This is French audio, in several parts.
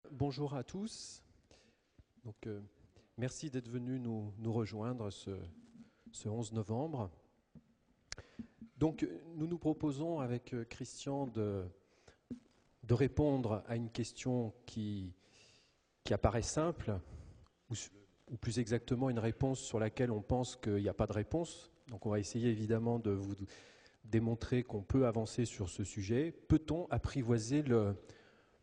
Bonjour à tous. Merci d'être venus nous rejoindre ce 11 novembre. Nous nous proposons avec Christian de répondre à une question qui apparaît simple, ou plus exactement une réponse sur laquelle on pense qu'il n'y a pas de réponse. Donc on va essayer évidemment de vous démontrer qu'on peut avancer sur ce sujet. Peut-on apprivoiser le risque ?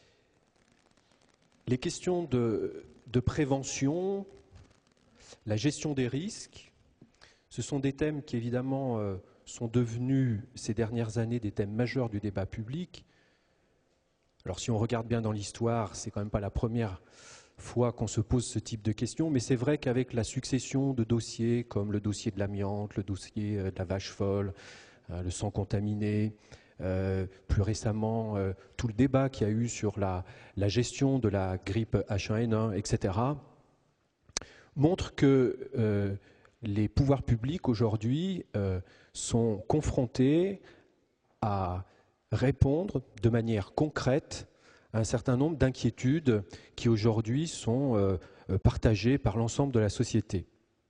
Les questions de prévention, la gestion des risques, ce sont des thèmes qui évidemment sont devenus ces dernières années des thèmes majeurs du débat public. Alors si on regarde bien dans l'histoire, c'est quand même pas la première fois qu'on se pose ce type de questions, mais c'est vrai qu'avec la succession de dossiers comme le dossier de l'amiante, le dossier de la vache folle, le sang contaminé, plus récemment, tout le débat qu'il y a eu sur la gestion de la grippe H1N1, etc., montre que les pouvoirs publics aujourd'hui sont confrontés à répondre de manière concrète à un certain nombre d'inquiétudes qui aujourd'hui sont partagées par l'ensemble de la société.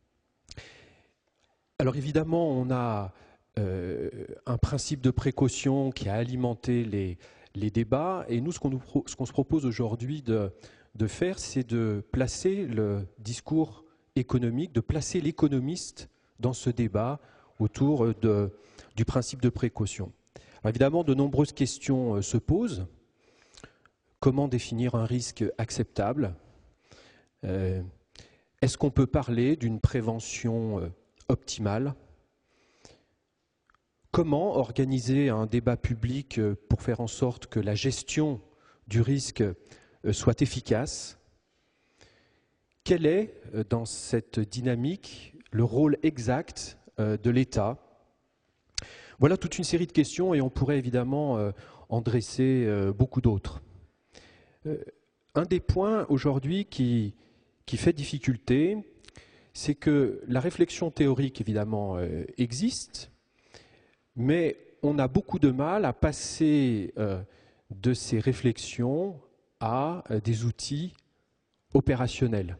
Alors évidemment, on a un principe de précaution qui a alimenté les débats. Et nous, ce qu'on se propose aujourd'hui de faire, c'est de placer le discours économique, de placer l'économiste dans ce débat autour du principe de précaution. Alors évidemment, de nombreuses questions se posent. Comment définir un risque acceptable ? Est-ce qu'on peut parler d'une prévention optimale ? Comment organiser un débat public pour faire en sorte que la gestion du risque soit efficace ? Quel est, dans cette dynamique, le rôle exact de l'État ? Voilà toute une série de questions et on pourrait évidemment en dresser beaucoup d'autres. Un des points aujourd'hui qui fait difficulté, c'est que la réflexion théorique, évidemment, existe, mais on a beaucoup de mal à passer de ces réflexions à des outils opérationnels.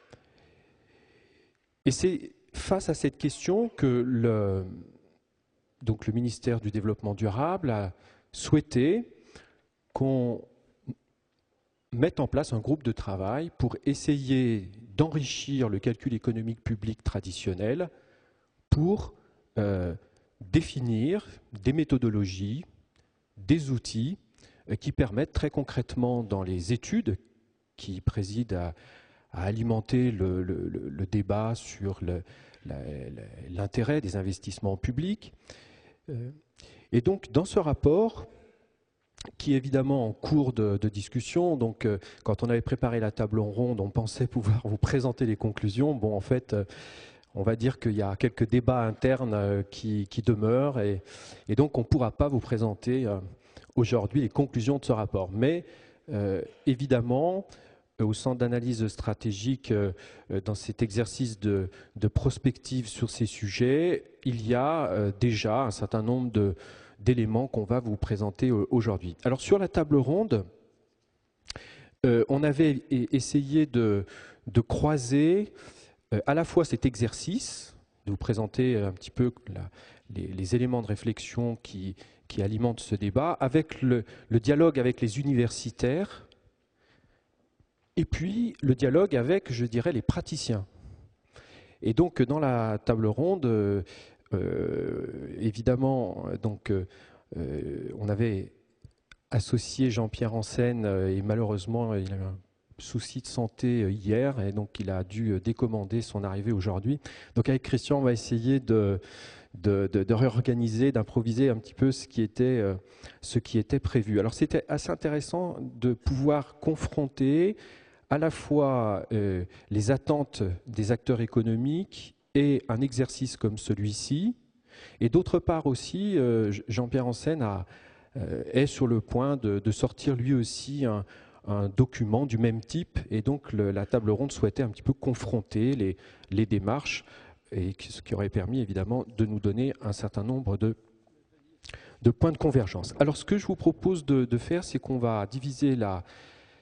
Et c'est face à cette question que le ministère du Développement durable a souhaité qu'on mette en place un groupe de travail pour essayer d'enrichir le calcul économique public traditionnel pour définir des méthodologies, des outils qui permettent très concrètement dans les études qui président à alimenter le débat sur l'intérêt des investissements publics. Et donc dans ce rapport, qui est évidemment en cours de discussion, donc quand on avait préparé la table ronde, on pensait pouvoir vous présenter les conclusions. Bon, en fait, on va dire qu'il y a quelques débats internes qui demeurent et donc on ne pourra pas vous présenter aujourd'hui les conclusions de ce rapport. Mais évidemment, au Centre d'analyse stratégique, dans cet exercice de prospective sur ces sujets, il y a déjà un certain nombre d'éléments qu'on va vous présenter aujourd'hui. Alors sur la table ronde, on avait essayé de croiser à la fois cet exercice, de vous présenter un petit peu les éléments de réflexion qui alimentent ce débat, avec le dialogue avec les universitaires, et puis le dialogue avec, je dirais, les praticiens. Et donc dans la table ronde, évidemment, on avait associé Jean-Pierre Ansen et malheureusement il a eu un souci de santé hier et donc il a dû décommander son arrivée aujourd'hui. Donc avec Christian, on va essayer de réorganiser, d'improviser un petit peu ce qui était prévu. Alors c'était assez intéressant de pouvoir confronter à la fois les attentes des acteurs économiques et un exercice comme celui-ci. Et d'autre part aussi, Jean-Pierre Ansen est sur le point de sortir lui aussi un document du même type. Et donc la table ronde souhaitait un petit peu confronter les démarches, et ce qui aurait permis évidemment de nous donner un certain nombre de points de convergence. Alors ce que je vous propose de faire, c'est qu'on va diviser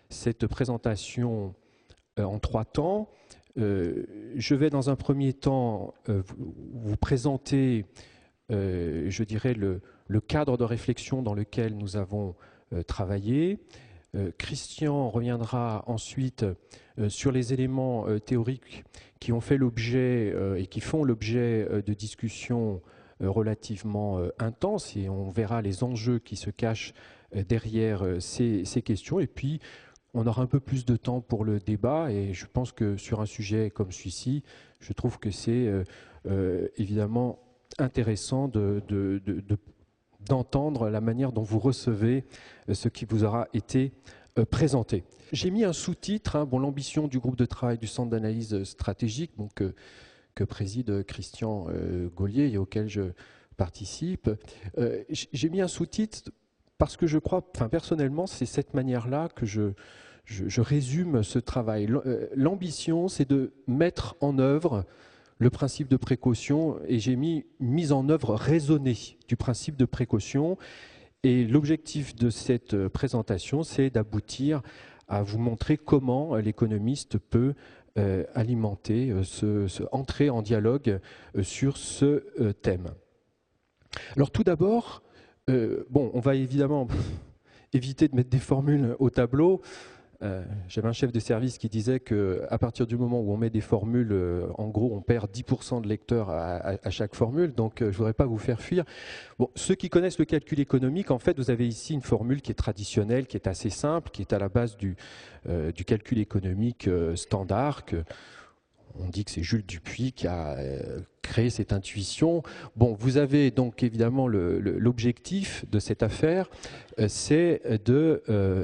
cette présentation en 3 temps. Je vais dans un premier temps vous présenter, je dirais, le cadre de réflexion dans lequel nous avons travaillé. Christian reviendra ensuite sur les éléments théoriques qui ont fait l'objet et qui font l'objet de discussions relativement intenses, et on verra les enjeux qui se cachent derrière ces questions. Et puis, on aura un peu plus de temps pour le débat, et je pense que sur un sujet comme celui-ci, je trouve que c'est évidemment intéressant d'entendre la manière dont vous recevez ce qui vous aura été présenté. J'ai mis un sous-titre, l'ambition du groupe de travail du Centre d'analyse stratégique, donc, que préside Christian Gaulier et auquel je participe. J'ai mis un sous-titre parce que je crois, personnellement, c'est cette manière-là que je résume ce travail. L'ambition, c'est de mettre en œuvre le principe de précaution, et j'ai mis mise en œuvre raisonnée du principe de précaution. Et l'objectif de cette présentation, c'est d'aboutir à vous montrer comment l'économiste peut alimenter, entrer en dialogue sur ce thème. Alors tout d'abord, on va évidemment éviter de mettre des formules au tableau. J'avais un chef de service qui disait qu'à partir du moment où on met des formules, en gros, on perd 10% de lecteurs à chaque formule, donc je ne voudrais pas vous faire fuir. Bon, ceux qui connaissent le calcul économique, en fait, vous avez ici une formule qui est traditionnelle, qui est assez simple, qui est à la base du calcul économique standard, on dit que c'est Jules Dupuy qui a créé cette intuition. Bon, vous avez donc évidemment l'objectif de cette affaire, c'est de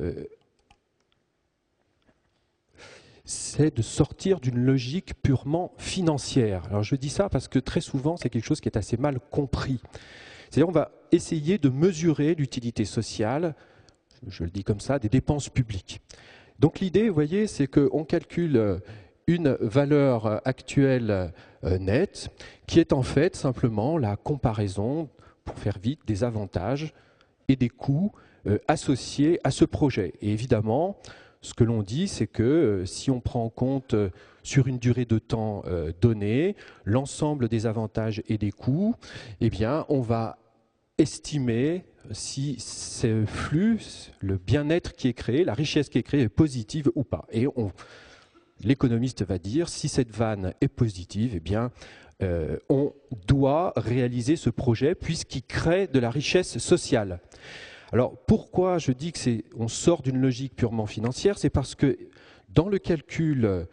sortir d'une logique purement financière. Alors je dis ça parce que très souvent, c'est quelque chose qui est assez mal compris. C'est-à-dire on va essayer de mesurer l'utilité sociale, je le dis comme ça, des dépenses publiques. Donc l'idée, vous voyez, c'est qu'on calcule une valeur actuelle nette, qui est en fait simplement la comparaison, pour faire vite, des avantages et des coûts associés à ce projet. Et évidemment, ce que l'on dit, c'est que si on prend en compte sur une durée de temps donnée l'ensemble des avantages et des coûts, eh bien, on va estimer si ce flux, le bien-être qui est créé, la richesse qui est créée est positive ou pas. Et l'économiste va dire, si cette vanne est positive, eh bien, on doit réaliser ce projet puisqu'il crée de la richesse sociale. Alors, pourquoi je dis qu'on sort d'une logique purement financière? C'est parce que dans le calcul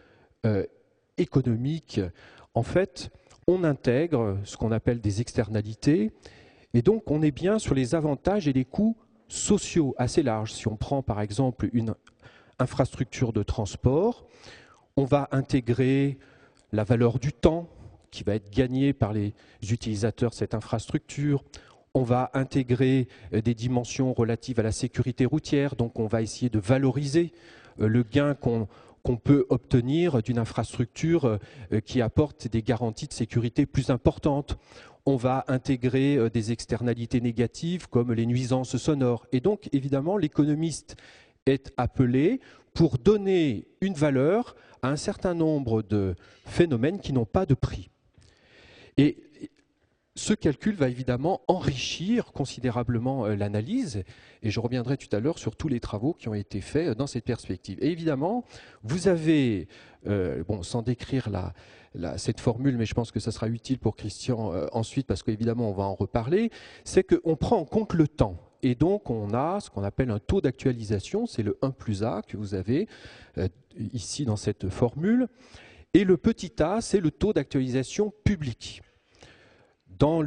économique, en fait, on intègre ce qu'on appelle des externalités, et donc on est bien sur les avantages et les coûts sociaux assez larges. Si on prend par exemple une infrastructure de transport, on va intégrer la valeur du temps qui va être gagnée par les utilisateurs de cette infrastructure. On va intégrer des dimensions relatives à la sécurité routière, donc on va essayer de valoriser le gain qu'on peut obtenir d'une infrastructure qui apporte des garanties de sécurité plus importantes. On va intégrer des externalités négatives comme les nuisances sonores. Et donc, évidemment, l'économiste est appelé pour donner une valeur à un certain nombre de phénomènes qui n'ont pas de prix. Et ce calcul va évidemment enrichir considérablement l'analyse, et je reviendrai tout à l'heure sur tous les travaux qui ont été faits dans cette perspective. Et évidemment, vous avez, sans décrire cette formule, mais je pense que ça sera utile pour Christian ensuite, parce qu'évidemment on va en reparler, c'est qu'on prend en compte le temps. Et donc on a ce qu'on appelle un taux d'actualisation, c'est le 1 plus A que vous avez ici dans cette formule, et le petit a, c'est le taux d'actualisation public. Dans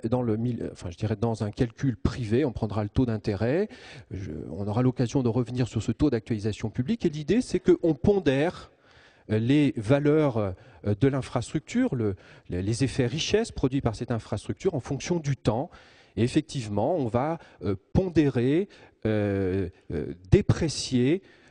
un calcul privé, on prendra le taux d'intérêt, on aura l'occasion de revenir sur ce taux d'actualisation publique, et l'idée c'est qu'on pondère les valeurs de l'infrastructure, les effets richesse produits par cette infrastructure en fonction du temps. Et effectivement, on va pondérer, déprécier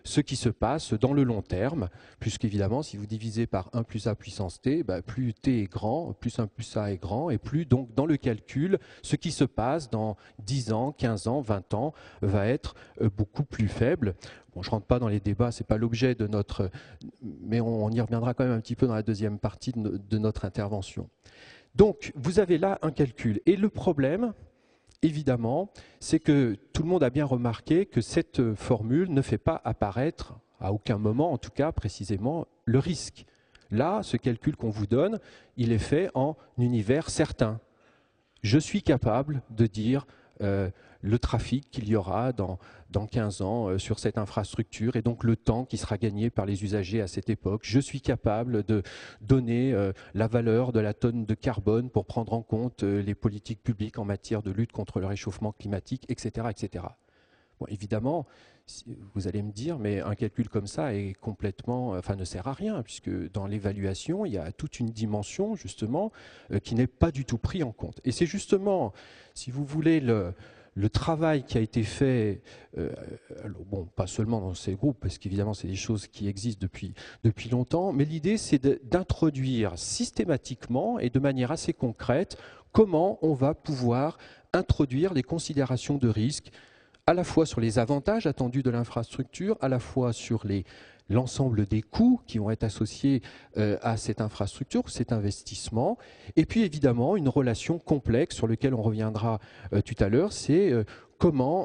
ce qui se passe dans le long terme, puisqu'évidemment, si vous divisez par 1 plus A puissance t, plus t est grand, plus 1 plus A est grand, et plus donc dans le calcul, ce qui se passe dans 10 ans, 15 ans, 20 ans va être beaucoup plus faible. Bon, je ne rentre pas dans les débats, ce n'est pas l'objet de notre... Mais on y reviendra quand même un petit peu dans la deuxième partie de notre intervention. Donc, vous avez là un calcul. Et le problème, évidemment, c'est que tout le monde a bien remarqué que cette formule ne fait pas apparaître, à aucun moment, en tout cas précisément, le risque. Là, ce calcul qu'on vous donne, il est fait en univers certain. Je suis capable de dire le trafic qu'il y aura dans 15 ans sur cette infrastructure et donc le temps qui sera gagné par les usagers à cette époque. Je suis capable de donner la valeur de la tonne de carbone pour prendre en compte les politiques publiques en matière de lutte contre le réchauffement climatique, etc. etc. Bon, évidemment, vous allez me dire, mais un calcul comme ça est complètement, ne sert à rien, puisque dans l'évaluation, il y a toute une dimension, justement, qui n'est pas du tout prise en compte. Et c'est justement, si vous voulez, le travail qui a été fait, bon, pas seulement dans ces groupes, parce qu'évidemment, c'est des choses qui existent depuis longtemps, mais l'idée, c'est d'introduire systématiquement et de manière assez concrète comment on va pouvoir introduire les considérations de risque à la fois sur les avantages attendus de l'infrastructure, à la fois sur l'ensemble des coûts qui vont être associés à cette infrastructure, cet investissement, et puis évidemment une relation complexe sur laquelle on reviendra tout à l'heure, c'est comment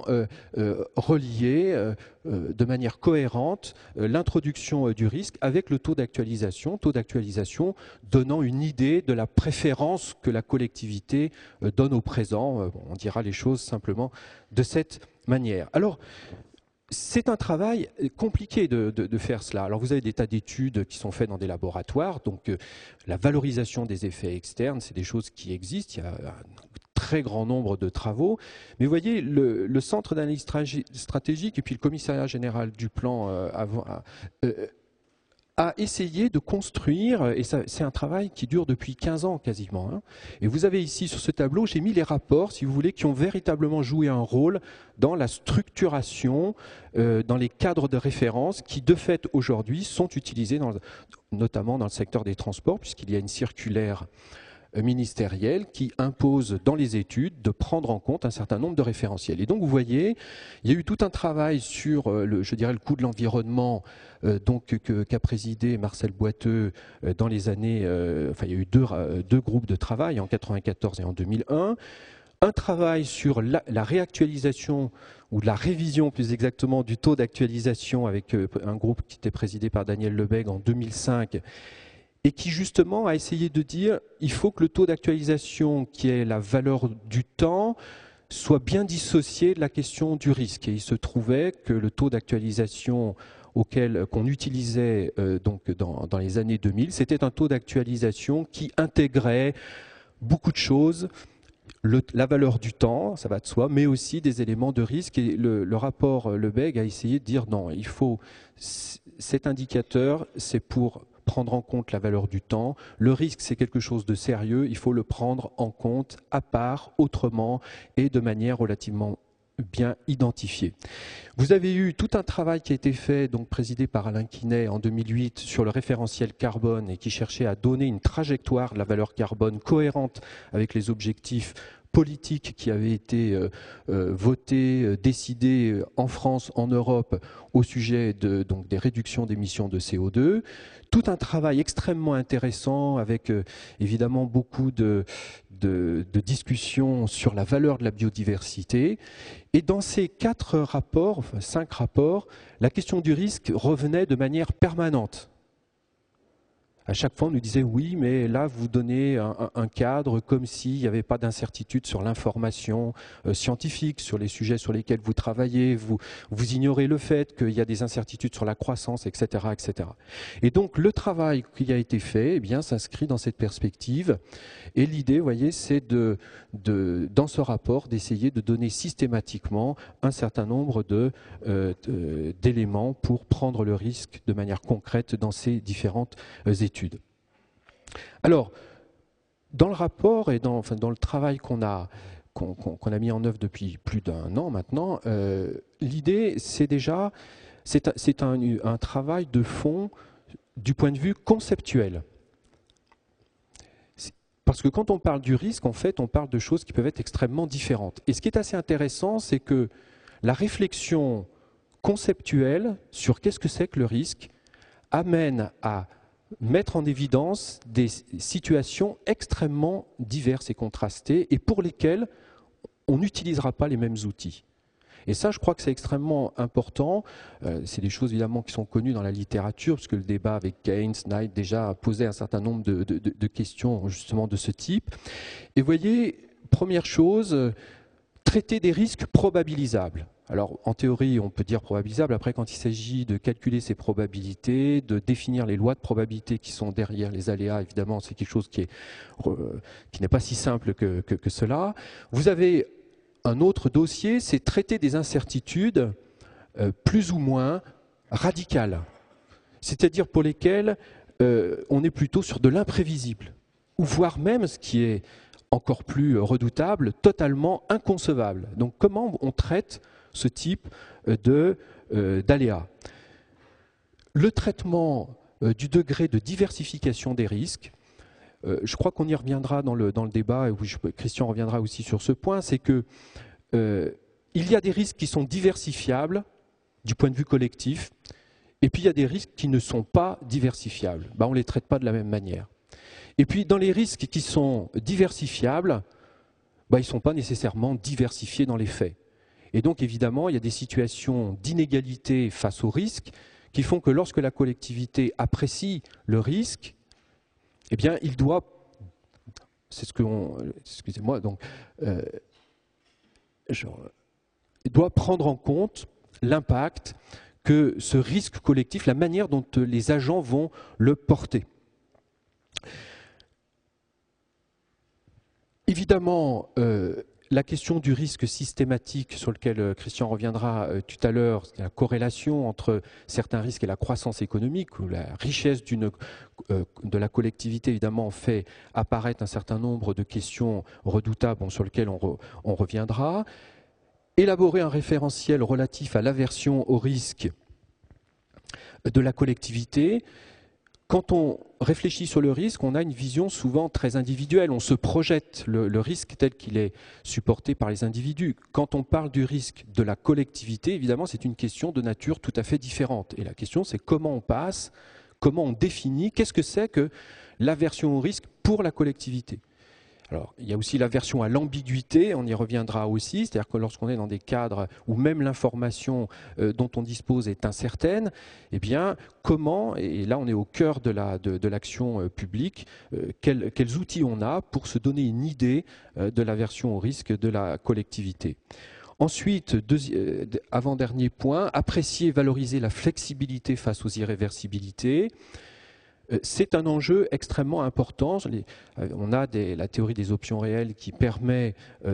relier de manière cohérente l'introduction du risque avec le taux d'actualisation donnant une idée de la préférence que la collectivité donne au présent. On dira les choses simplement de cette manière. Alors, c'est un travail compliqué de faire cela. Alors vous avez des tas d'études qui sont faites dans des laboratoires, donc la valorisation des effets externes, c'est des choses qui existent, il y a un très grand nombre de travaux, mais vous voyez, le Centre d'analyse stratégique et puis le Commissariat général du plan a essayé de construire, et c'est un travail qui dure depuis 15 ans quasiment, hein. Et vous avez ici sur ce tableau, j'ai mis les rapports, si vous voulez, qui ont véritablement joué un rôle dans la structuration, dans les cadres de référence qui, de fait, aujourd'hui, sont utilisés notamment dans le secteur des transports, puisqu'il y a une circulaire ministérielle qui impose dans les études de prendre en compte un certain nombre de référentiels. Et donc vous voyez, il y a eu tout un travail sur le coût de l'environnement qu'a présidé Marcel Boiteux dans les années, il y a eu deux groupes de travail en 1994 et en 2001. Un travail sur la réactualisation ou la révision plus exactement du taux d'actualisation avec un groupe qui était présidé par Daniel Lebègue en 2005 et qui justement a essayé de dire il faut que le taux d'actualisation qui est la valeur du temps soit bien dissocié de la question du risque. Et il se trouvait que le taux d'actualisation qu'on utilisait dans les années 2000, c'était un taux d'actualisation qui intégrait beaucoup de choses, la valeur du temps, ça va de soi, mais aussi des éléments de risque. Et le rapport Lebègue a essayé de dire non, il faut cet indicateur, c'est pour prendre en compte la valeur du temps. Le risque, c'est quelque chose de sérieux, il faut le prendre en compte à part, autrement et de manière relativement bien identifiée. Vous avez eu tout un travail qui a été fait, donc présidé par Alain Quinet en 2008 sur le référentiel carbone et qui cherchait à donner une trajectoire de la valeur carbone cohérente avec les objectifs politiques qui avaient été votés, décidés en France, en Europe au sujet des réductions d'émissions de CO2. Tout un travail extrêmement intéressant avec évidemment beaucoup de discussions sur la valeur de la biodiversité. Et dans ces 5 rapports, la question du risque revenait de manière permanente. À chaque fois, on nous disait oui, mais là, vous donnez un cadre comme s'il n'y avait pas d'incertitude sur l'information scientifique, sur les sujets sur lesquels vous travaillez, vous ignorez le fait qu'il y a des incertitudes sur la croissance, etc., etc. Et donc, le travail qui a été fait, s'inscrit dans cette perspective. Et l'idée, vous voyez, c'est dans ce rapport, d'essayer de donner systématiquement un certain nombre d'éléments pour prendre le risque de manière concrète dans ces différentes études. Alors, dans le rapport et dans le travail qu'on a mis en œuvre depuis plus d'1 an maintenant, l'idée, c'est déjà c'est un travail de fond du point de vue conceptuel. Parce que quand on parle du risque, en fait, on parle de choses qui peuvent être extrêmement différentes. Et ce qui est assez intéressant, c'est que la réflexion conceptuelle sur qu'est-ce que c'est que le risque amène à mettre en évidence des situations extrêmement diverses et contrastées et pour lesquelles on n'utilisera pas les mêmes outils. Et ça, je crois que c'est extrêmement important. C'est des choses évidemment qui sont connues dans la littérature, parce que le débat avec Keynes, Knight déjà a posé un certain nombre de questions justement de ce type. Et vous voyez, première chose, traiter des risques probabilisables. Alors, en théorie, on peut dire probabilisable. Après, quand il s'agit de calculer ces probabilités, de définir les lois de probabilité qui sont derrière les aléas, évidemment, c'est quelque chose qui n'est pas si simple que cela. Vous avez un autre dossier, c'est traiter des incertitudes plus ou moins radicales, c'est-à-dire pour lesquelles on est plutôt sur de l'imprévisible, ou voire même, ce qui est encore plus redoutable, totalement inconcevable. Donc comment on traite ce type d'aléas? Le traitement du degré de diversification des risques, je crois qu'on y reviendra dans le débat, et Christian reviendra aussi sur ce point, c'est que il y a des risques qui sont diversifiables du point de vue collectif, et puis il y a des risques qui ne sont pas diversifiables. On ne les traite pas de la même manière. Et puis dans les risques qui sont diversifiables, ils ne sont pas nécessairement diversifiés dans les faits. Et donc évidemment, il y a des situations d'inégalité face au risque qui font que lorsque la collectivité apprécie le risque, eh bien, il doit, il doit prendre en compte l'impact que ce risque collectif, la manière dont les agents vont le porter. Évidemment, la question du risque systématique sur lequel Christian reviendra tout à l'heure, la corrélation entre certains risques et la croissance économique, ou la richesse de la collectivité, évidemment, fait apparaître un certain nombre de questions redoutables sur lesquelles on reviendra. Élaborer un référentiel relatif à l'aversion au risque de la collectivité. Quand on réfléchit sur le risque, on a une vision souvent très individuelle. On se projette le risque tel qu'il est supporté par les individus. Quand on parle du risque de la collectivité, évidemment, c'est une question de nature tout à fait différente. Et la question, c'est comment on passe, comment on définit, qu'est-ce que c'est que l'aversion au risque pour la collectivité. Alors, il y a aussi l'aversion à l'ambiguïté, on y reviendra aussi, c'est-à-dire que lorsqu'on est dans des cadres où même l'information dont on dispose est incertaine, eh bien, comment, et là on est au cœur de l'action publique, quels outils on a pour se donner une idée de l'aversion au risque de la collectivité. Ensuite, avant-dernier point, apprécier et valoriser la flexibilité face aux irréversibilités. C'est un enjeu extrêmement important. On a la théorie des options réelles qui permet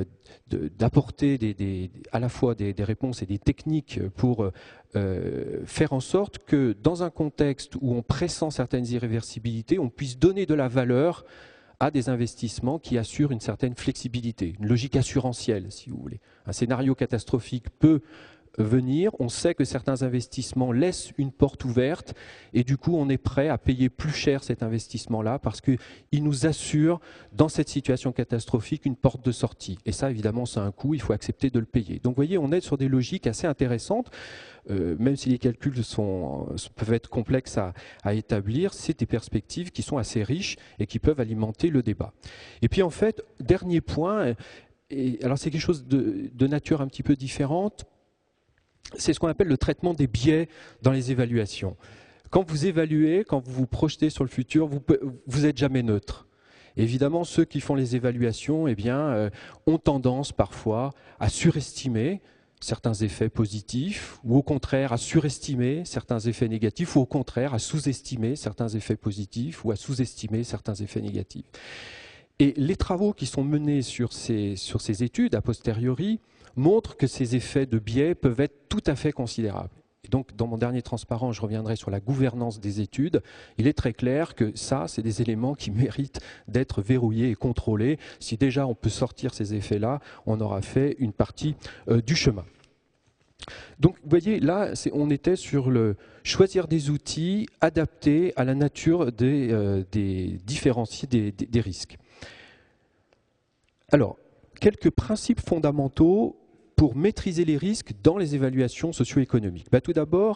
d'apporter à la fois des réponses et des techniques pour faire en sorte que dans un contexte où on pressent certaines irréversibilités, on puisse donner de la valeur à des investissements qui assurent une certaine flexibilité, une logique assurantielle, si vous voulez. Un scénario catastrophique peut venir, on sait que certains investissements laissent une porte ouverte et du coup on est prêt à payer plus cher cet investissement-là parce qu'il nous assure dans cette situation catastrophique une porte de sortie. Et ça évidemment c'est un coût, il faut accepter de le payer. Donc vous voyez, on est sur des logiques assez intéressantes, même si les calculs peuvent être complexes à établir, c'est des perspectives qui sont assez riches et qui peuvent alimenter le débat. Et puis en fait, dernier point, alors c'est quelque chose de nature un petit peu différente, c'est ce qu'on appelle le traitement des biais dans les évaluations. Quand vous évaluez, quand vous vous projetez sur le futur, vous n'êtes jamais neutre. Et évidemment, ceux qui font les évaluations ont tendance parfois à surestimer certains effets positifs, ou au contraire à surestimer certains effets négatifs, ou au contraire à sous-estimer certains effets positifs, ou à sous-estimer certains effets négatifs. Et les travaux qui sont menés sur ces études a posteriori montrent que ces effets de biais peuvent être tout à fait considérables. Et donc, dans mon dernier transparent, je reviendrai sur la gouvernance des études. Il est très clair que ça, c'est des éléments qui méritent d'être verrouillés et contrôlés. Si déjà on peut sortir ces effets-là, on aura fait une partie du chemin. Donc, vous voyez, là, on était sur le choisir des outils adaptés à la nature des différenciés des risques. Alors, quelques principes fondamentaux pour maîtriser les risques dans les évaluations socio-économiques. Tout d'abord,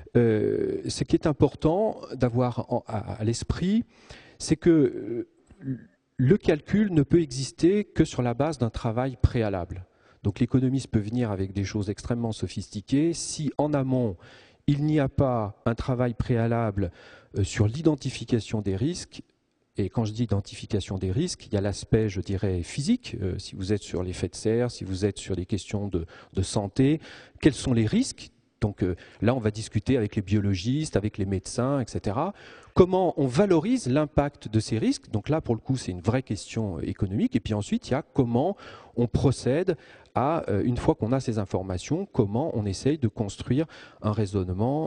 ce qui est important d'avoir à l'esprit, c'est que le calcul ne peut exister que sur la base d'un travail préalable. Donc l'économiste peut venir avec des choses extrêmement sophistiquées. Si en amont, il n'y a pas un travail préalable sur l'identification des risques, et quand je dis identification des risques, il y a l'aspect, je dirais, physique. Si vous êtes sur l'effet de serre, si vous êtes sur les questions de santé, quels sont les risques? Donc là, on va discuter avec les biologistes, avec les médecins, etc. Comment on valorise l'impact de ces risques? Donc là, pour le coup, c'est une vraie question économique. Et puis ensuite, il y a comment on procède à, une fois qu'on a ces informations, comment on essaye de construire un raisonnement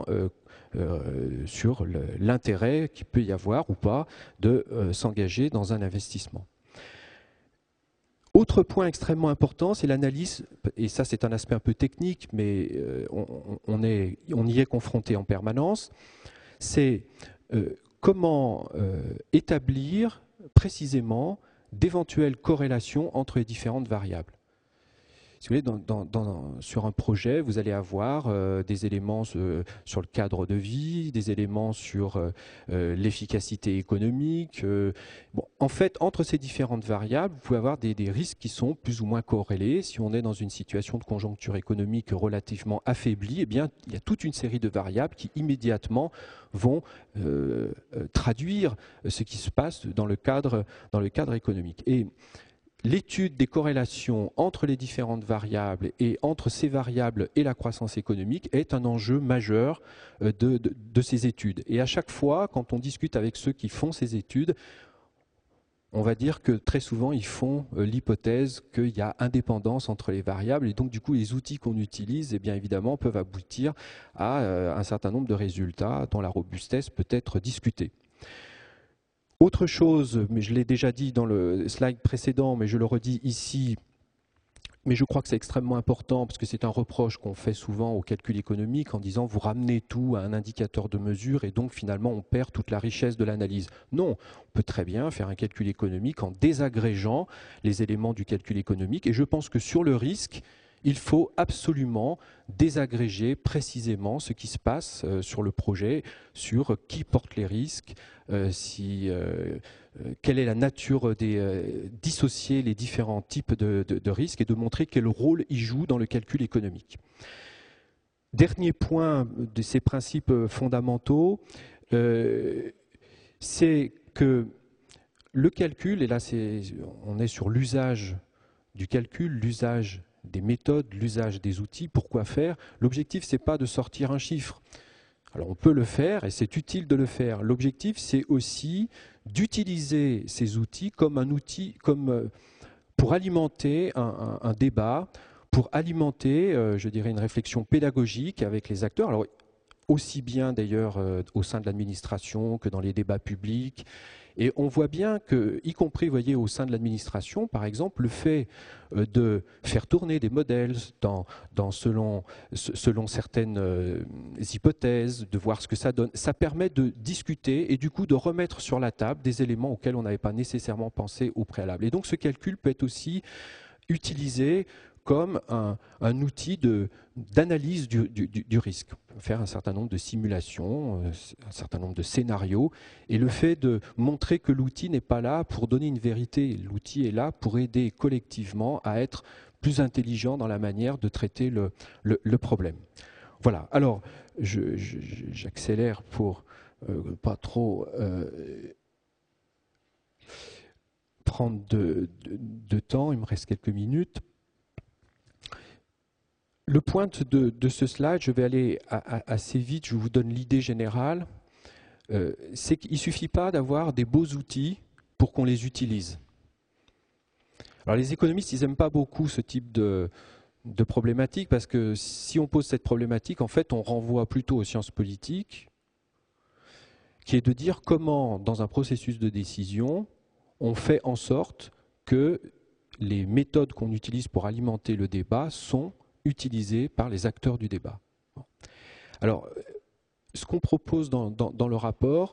sur l'intérêt qu'il peut y avoir ou pas de s'engager dans un investissement. Autre point extrêmement important, c'est l'analyse, et ça c'est un aspect un peu technique, mais on y est confronté en permanence, c'est comment établir précisément d'éventuelles corrélations entre les différentes variables. Si vous voulez, sur un projet, vous allez avoir des éléments sur le cadre de vie, des éléments sur l'efficacité économique. Bon, en fait, entre ces différentes variables, vous pouvez avoir des risques qui sont plus ou moins corrélés. Si on est dans une situation de conjoncture économique relativement affaiblie, eh bien, il y a toute une série de variables qui immédiatement vont traduire ce qui se passe dans le cadre économique. Et l'étude des corrélations entre les différentes variables et entre ces variables et la croissance économique est un enjeu majeur de ces études. Et à chaque fois, quand on discute avec ceux qui font ces études, on va dire que très souvent, ils font l'hypothèse qu'il y a indépendance entre les variables et donc du coup, les outils qu'on utilise, eh bien évidemment, peuvent aboutir à un certain nombre de résultats dont la robustesse peut être discutée. Autre chose, mais je l'ai déjà dit dans le slide précédent, mais je le redis ici, mais je crois que c'est extrêmement important parce que c'est un reproche qu'on fait souvent au calcul économique en disant vous ramenez tout à un indicateur de mesure et donc finalement on perd toute la richesse de l'analyse. Non, on peut très bien faire un calcul économique en désagrégeant les éléments du calcul économique et je pense que sur le risque, il faut absolument désagréger précisément ce qui se passe sur le projet, sur qui porte les risques, quelle est la nature dissocier les différents types de risques et de montrer quel rôle ils jouent dans le calcul économique. Dernier point de ces principes fondamentaux, c'est que le calcul, et là on est sur l'usage du calcul, l'usage des méthodes, l'usage des outils, pourquoi faire? L'objectif, ce n'est pas de sortir un chiffre. Alors on peut le faire et c'est utile de le faire. L'objectif, c'est aussi d'utiliser ces outils comme un outil, pour alimenter un débat, pour alimenter, je dirais, une réflexion pédagogique avec les acteurs. Alors aussi bien d'ailleurs au sein de l'administration que dans les débats publics. Et on voit bien que, y compris, vous voyez, au sein de l'administration, par exemple, le fait de faire tourner des modèles selon certaines hypothèses, de voir ce que ça donne, ça permet de discuter et du coup de remettre sur la table des éléments auxquels on n'avait pas nécessairement pensé au préalable. Et donc ce calcul peut être aussi utilisé comme un outil d'analyse du risque. On peut faire un certain nombre de simulations, un certain nombre de scénarios, et le fait de montrer que l'outil n'est pas là pour donner une vérité, l'outil est là pour aider collectivement à être plus intelligent dans la manière de traiter le problème. Voilà, alors j'accélère pour pas trop prendre de temps, il me reste quelques minutes. Le point de ce slide, je vais aller assez vite, je vous donne l'idée générale, c'est qu'il ne suffit pas d'avoir des beaux outils pour qu'on les utilise. Alors les économistes, ils n'aiment pas beaucoup ce type de problématique parce que si on pose cette problématique, en fait, on renvoie plutôt aux sciences politiques, qui est de dire comment, dans un processus de décision, on fait en sorte que les méthodes qu'on utilise pour alimenter le débat sont utilisés par les acteurs du débat. Alors, ce qu'on propose dans le rapport,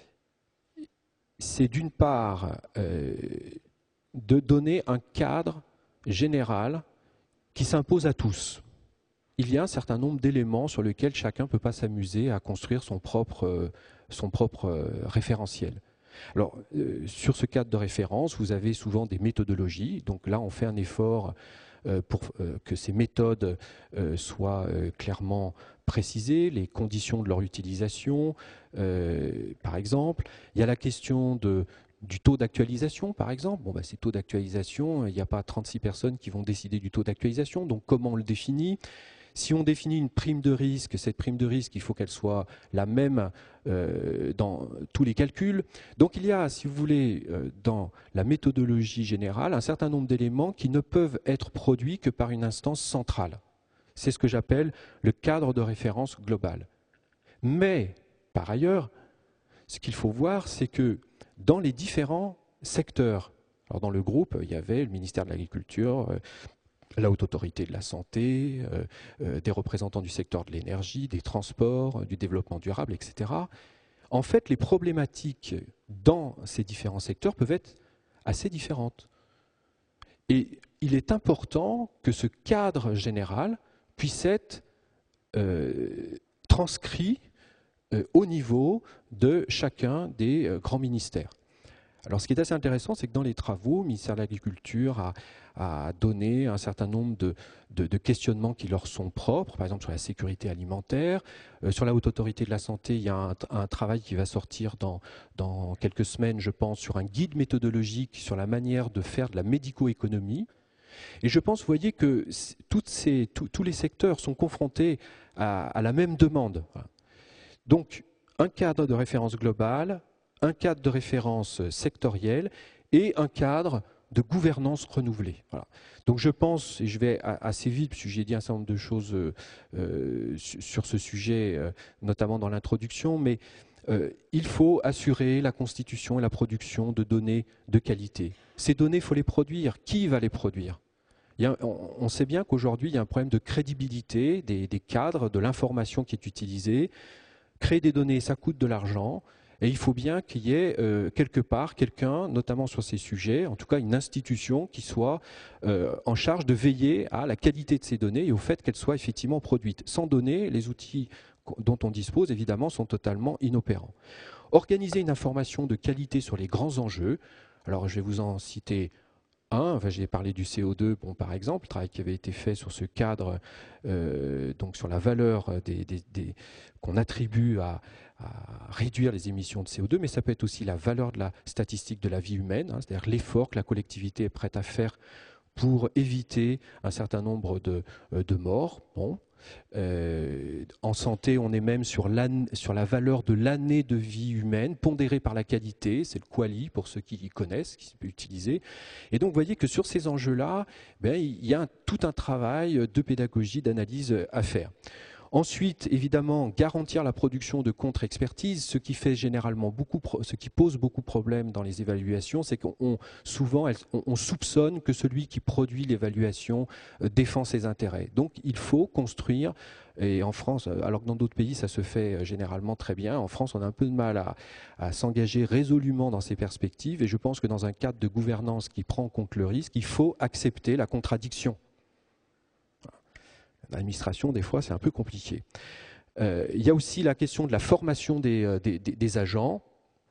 c'est d'une part de donner un cadre général qui s'impose à tous. Il y a un certain nombre d'éléments sur lesquels chacun ne peut pas s'amuser à construire son propre référentiel. Alors, sur ce cadre de référence, vous avez souvent des méthodologies. Donc là, on fait un effort pour que ces méthodes soient clairement précisées, les conditions de leur utilisation, par exemple. Il y a la question du taux d'actualisation, par exemple. Bon, ces taux d'actualisation, il n'y a pas 36 personnes qui vont décider du taux d'actualisation. Donc, comment on le définit ? Si on définit une prime de risque, cette prime de risque, il faut qu'elle soit la même dans tous les calculs. Donc il y a, si vous voulez, dans la méthodologie générale, un certain nombre d'éléments qui ne peuvent être produits que par une instance centrale. C'est ce que j'appelle le cadre de référence global. Mais, par ailleurs, ce qu'il faut voir, c'est que dans les différents secteurs, alors dans le groupe, il y avait le ministère de l'Agriculture, la Haute Autorité de la Santé, des représentants du secteur de l'énergie, des transports, du développement durable, etc. En fait, les problématiques dans ces différents secteurs peuvent être assez différentes. Et il est important que ce cadre général puisse être transcrit au niveau de chacun des grands ministères. Alors, ce qui est assez intéressant, c'est que dans les travaux, le ministère de l'Agriculture a donné un certain nombre de questionnements qui leur sont propres, par exemple sur la sécurité alimentaire. Sur la Haute Autorité de la Santé, il y a un travail qui va sortir dans quelques semaines, je pense, sur un guide méthodologique sur la manière de faire de la médico-économie. Et je pense, vous voyez, que tous les secteurs sont confrontés à la même demande. Donc, un cadre de référence globale, un cadre de référence sectoriel et un cadre de gouvernance renouvelée. Voilà. Donc je pense, et je vais assez vite, parce que j'ai dit un certain nombre de choses sur ce sujet, notamment dans l'introduction, mais il faut assurer la constitution et la production de données de qualité. Ces données, il faut les produire. Qui va les produire ? On sait bien qu'aujourd'hui, il y a un problème de crédibilité des cadres, de l'information qui est utilisée. Créer des données, ça coûte de l'argent. Et il faut bien qu'il y ait quelque part quelqu'un, notamment sur ces sujets, en tout cas une institution qui soit en charge de veiller à la qualité de ces données et au fait qu'elles soient effectivement produites. Sans données, les outils dont on dispose, évidemment, sont totalement inopérants. Organiser une information de qualité sur les grands enjeux. Alors, je vais vous en citer un. J'ai parlé du CO2, bon, par exemple, le travail qui avait été fait sur ce cadre, donc sur la valeur qu'on attribue à réduire les émissions de CO2, mais ça peut être aussi la valeur de la statistique de la vie humaine, hein, c'est-à-dire l'effort que la collectivité est prête à faire pour éviter un certain nombre de morts. Bon. En santé, on est même sur la valeur de l'année de vie humaine, pondérée par la qualité, c'est le QALY pour ceux qui connaissent, qui peut utiliser. Et donc, vous voyez que sur ces enjeux-là, il y a tout un travail de pédagogie, d'analyse à faire. Ensuite, évidemment, garantir la production de contre-expertise, ce qui fait généralement ce qui pose beaucoup de problèmes dans les évaluations, c'est souvent on soupçonne que celui qui produit l'évaluation défend ses intérêts. Donc, il faut construire, et en France, alors que dans d'autres pays, ça se fait généralement très bien, en France, on a un peu de mal à s'engager résolument dans ces perspectives, et je pense que dans un cadre de gouvernance qui prend en compte le risque, il faut accepter la contradiction. L'administration, des fois, c'est un peu compliqué. Il y a aussi la question de la formation des agents,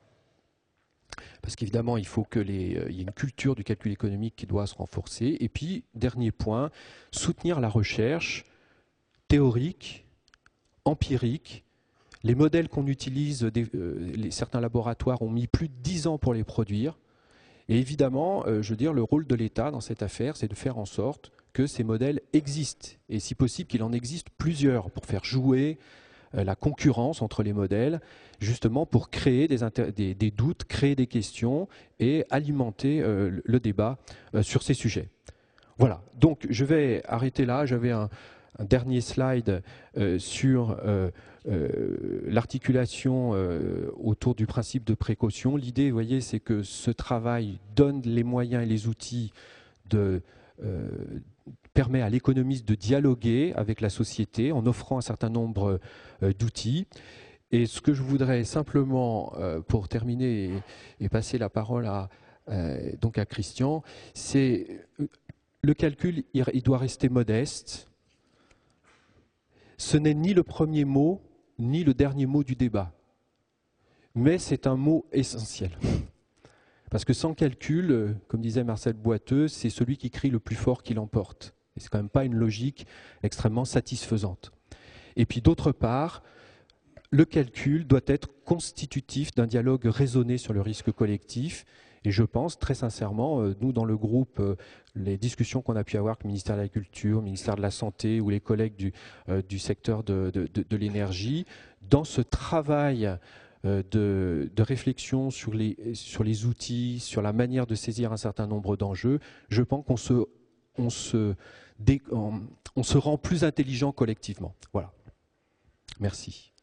parce qu'évidemment, il faut qu'il y ait une culture du calcul économique qui doit se renforcer. Et puis, dernier point, soutenir la recherche théorique, empirique. Les modèles qu'on utilise, certains laboratoires ont mis plus de 10 ans pour les produire. Et évidemment, je veux dire, le rôle de l'État dans cette affaire, c'est de faire en sorte que ces modèles existent, et si possible qu'il en existe plusieurs pour faire jouer la concurrence entre les modèles, justement pour créer des doutes, créer des questions et alimenter le débat sur ces sujets. Voilà, donc je vais arrêter là. J'avais un dernier slide sur l'articulation autour du principe de précaution. L'idée, vous voyez, c'est que ce travail donne les moyens et les outils de permet à l'économiste de dialoguer avec la société en offrant un certain nombre d'outils. Et ce que je voudrais simplement, pour terminer et passer la parole donc à Christian, c'est le calcul, il doit rester modeste. Ce n'est ni le premier mot, ni le dernier mot du débat. Mais c'est un mot essentiel. Parce que sans calcul, comme disait Marcel Boiteux, c'est celui qui crie le plus fort qui l'emporte. Et c'est quand même pas une logique extrêmement satisfaisante. Et puis d'autre part, le calcul doit être constitutif d'un dialogue raisonné sur le risque collectif. Et je pense très sincèrement, nous dans le groupe, les discussions qu'on a pu avoir avec le ministère de la Culture, le ministère de la Santé ou les collègues du secteur de l'énergie, dans ce travail de réflexion sur les outils, sur la manière de saisir un certain nombre d'enjeux, je pense qu'on se rend plus intelligent collectivement. Voilà. Merci.